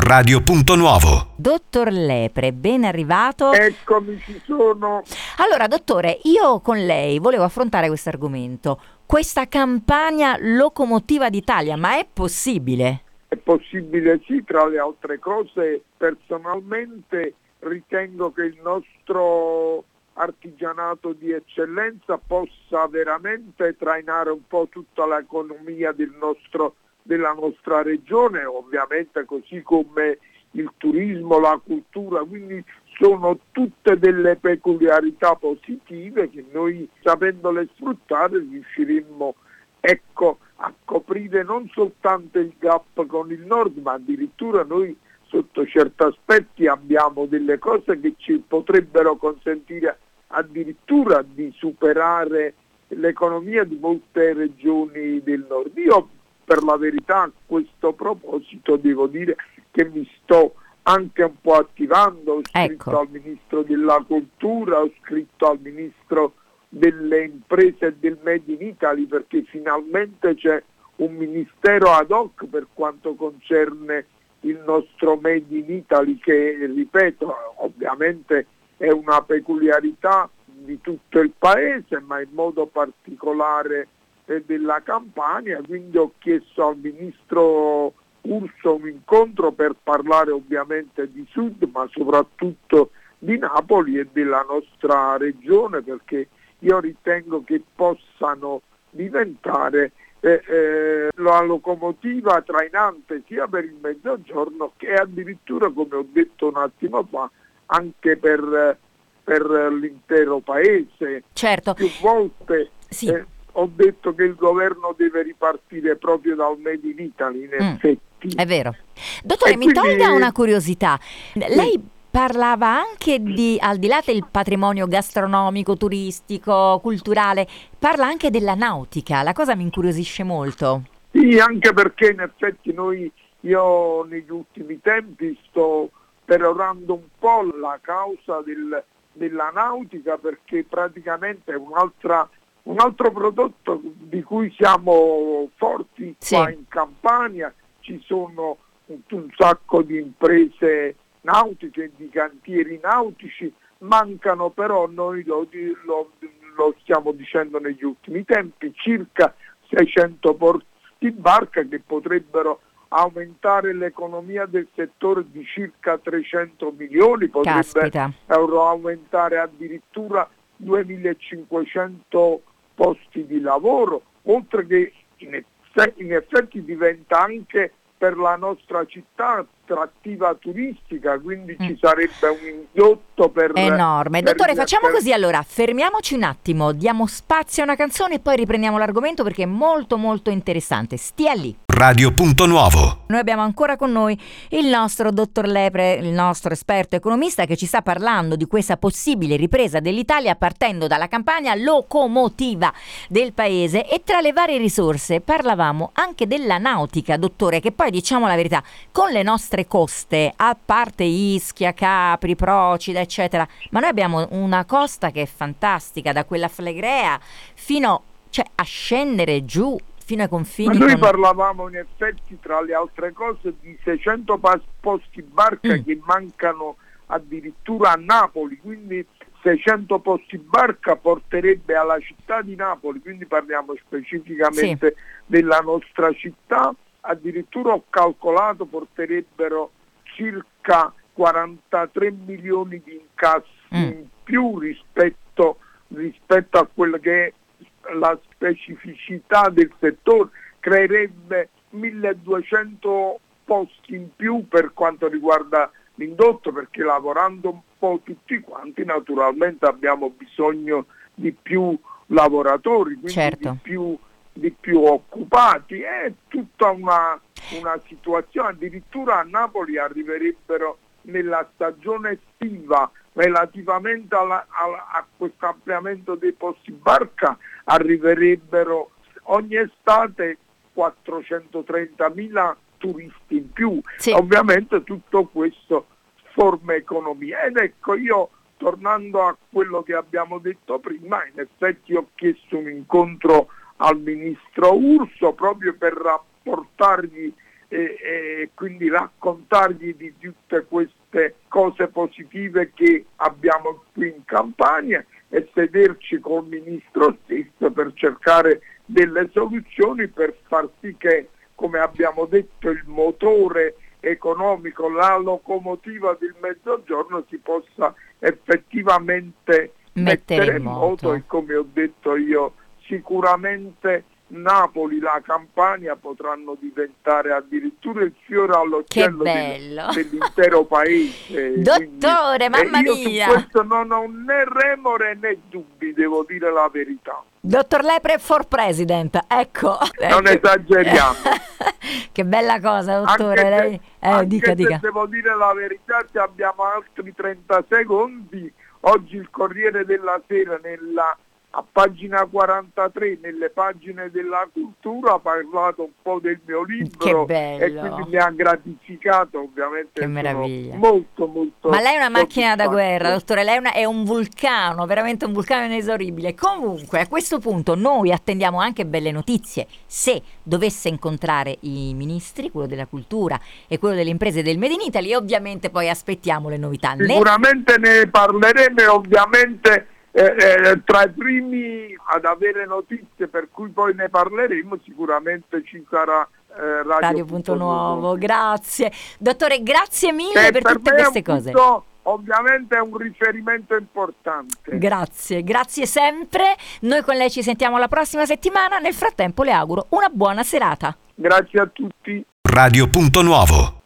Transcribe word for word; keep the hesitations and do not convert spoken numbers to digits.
Radio Punto Nuovo. Dottor Lepre, ben arrivato. Eccomi, ci sono. Allora, dottore, io con lei volevo affrontare questo argomento. Questa campagna locomotiva d'Italia, ma è possibile? È possibile, sì, tra le altre cose, personalmente ritengo che il nostro artigianato di eccellenza possa veramente trainare un po' tutta l'economia del nostro, della nostra regione, ovviamente così come il turismo, la cultura, quindi sono tutte delle peculiarità positive che noi, sapendole sfruttare, riusciremmo ecco, a coprire non soltanto il gap con il nord, ma addirittura noi sotto certi aspetti abbiamo delle cose che ci potrebbero consentire addirittura di superare l'economia di molte regioni del nord. Io per la verità a questo proposito devo dire che mi sto anche un po' attivando, ho scritto Ecco. al Ministro della Cultura, ho scritto al Ministro delle Imprese e del Made in Italy, perché finalmente c'è un ministero ad hoc per quanto concerne il nostro Made in Italy che, ripeto, ovviamente è una peculiarità di tutto il paese, ma in modo particolare eh, della Campania, quindi ho chiesto al Ministro Urso un incontro per parlare ovviamente di Sud, ma soprattutto di Napoli e della nostra regione, perché io ritengo che possano diventare eh, eh, la locomotiva trainante sia per il Mezzogiorno che addirittura, come ho detto un attimo fa, anche per, per l'intero paese. Certo. Più volte Sì. eh, ho detto che il governo deve ripartire proprio dal Made in Italy, in Mm, effetti. è vero. Dottore, E mi quindi- tolga una curiosità. Lei parlava anche di, al di là del patrimonio gastronomico, turistico, culturale, parla anche della nautica. La cosa mi incuriosisce molto. Sì, anche perché in effetti noi, io negli ultimi tempi sto perorando un po' la causa del, della nautica, perché praticamente è un'altra, un altro prodotto di cui siamo forti Sì. qua in Campania. Ci sono un, un sacco di imprese nautiche, di cantieri nautici, mancano però, noi lo, lo, lo stiamo dicendo negli ultimi tempi, circa seicento porti barca che potrebbero aumentare l'economia del settore di circa trecento milioni, potrebbe Caspita. euro aumentare addirittura duemilacinquecento posti di lavoro, oltre che in effetti, in effetti diventa anche per la nostra città attrattiva turistica, quindi Mm. ci sarebbe un indotto per... Enorme. per- Dottore, facciamo per- così allora, fermiamoci un attimo, diamo spazio a una canzone e poi riprendiamo l'argomento perché è molto molto interessante. Stia lì. Radio Punto Nuovo. Noi abbiamo ancora con noi il nostro dottor Lepre, il nostro esperto economista che ci sta parlando di questa possibile ripresa dell'Italia partendo dalla campagna locomotiva del paese, e tra le varie risorse parlavamo anche della nautica, dottore, che poi diciamo la verità, con le nostre coste, a parte Ischia, Capri, Procida, eccetera, ma noi abbiamo una costa che è fantastica, da quella Flegrea fino, cioè, a scendere giù fino ai Ma confini noi con... parlavamo in effetti, tra le altre cose, di seicento pas- posti barca Mm. che mancano addirittura a Napoli, quindi seicento posti barca porterebbe alla città di Napoli, quindi parliamo specificamente della nostra città, addirittura ho calcolato porterebbero circa quarantatré milioni di incassi Mm. in più rispetto, rispetto a quello che è la specificità del settore, creerebbe milleduecento posti in più per quanto riguarda l'indotto, perché lavorando un po' tutti quanti naturalmente abbiamo bisogno di più lavoratori, quindi Certo. di più, di più occupati. È tutta una, una situazione, addirittura a Napoli arriverebbero nella stagione estiva relativamente alla, alla, a questo ampliamento dei posti barca, arriverebbero ogni estate quattrocentotrentamila turisti in più. Sì. Ovviamente tutto questo forma economia. Ed ecco, io tornando a quello che abbiamo detto prima, in effetti ho chiesto un incontro al ministro Urso proprio per rapportargli e, e quindi raccontargli di tutte queste cose positive che abbiamo qui in Campania e sederci col ministro stesso per cercare delle soluzioni per far sì che, come abbiamo detto, il motore economico, la locomotiva del Mezzogiorno si possa effettivamente Mettere mettere in in moto. moto, e come ho detto io, sicuramente Napoli, la Campania potranno diventare addirittura il fiore Che all'occhiello del- bello! dell'intero paese. Dottore, Quindi, mamma e io mia! su questo non ho né remore né dubbi, devo dire la verità. Dottor Lepre for president, ecco. Non Ecco. esageriamo. Che bella cosa, dottore. Anche se, Lei... Eh, anche dica, se dica. devo dire la verità, se abbiamo altri trenta secondi, oggi il Corriere della Sera nella, a pagina quarantatré, nelle pagine della cultura, ha parlato un po' del mio libro Che bello. e quindi mi ha gratificato, ovviamente. Che sono meraviglia. molto molto Ma lei è una macchina da soddisfatto. guerra, dottore, lei è, una- è un vulcano, veramente un vulcano inesauribile. Comunque, a questo punto noi attendiamo anche belle notizie. Se dovesse incontrare i ministri, quello della cultura e quello delle imprese del Made in Italy, e ovviamente poi aspettiamo le novità. Ne- Sicuramente ne parleremo e ovviamente eh, eh, tra i primi ad avere notizie, per cui poi ne parleremo, sicuramente ci sarà eh, Radio, Radio Punto Nuovo, grazie. Dottore, grazie mille Che per per tutte me è queste un cose. punto, ovviamente è un riferimento importante. Grazie, grazie sempre. Noi con lei ci sentiamo la prossima settimana. Nel frattempo le auguro una buona serata. Grazie a tutti. Radio Punto Nuovo.